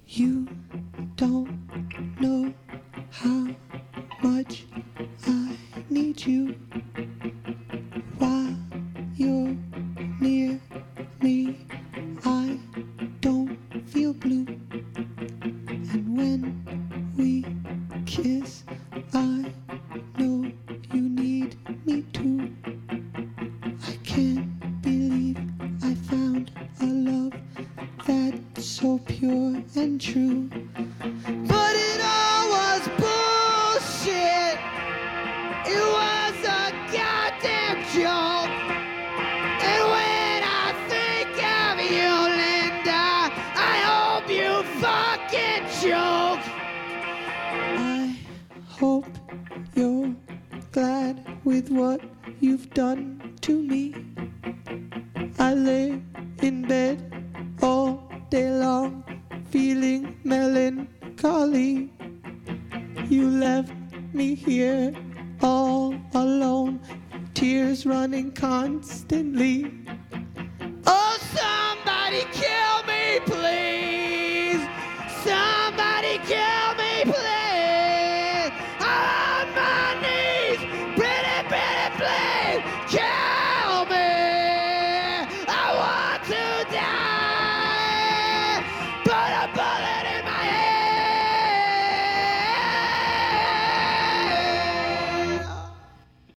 You don't know how much I need you while you're near me. I don't feel blue, and when we kiss, I know you need me too. I can't believe I found a love that's so pure and true. But it all was bullshit. It was a goddamn joke. And when I think of you, Linda, I hope you fucking choke. I hope you're glad with what you've done to me. I lay in bed all day long, feeling melancholy. You left me here all alone, tears running constantly. Oh, somebody kill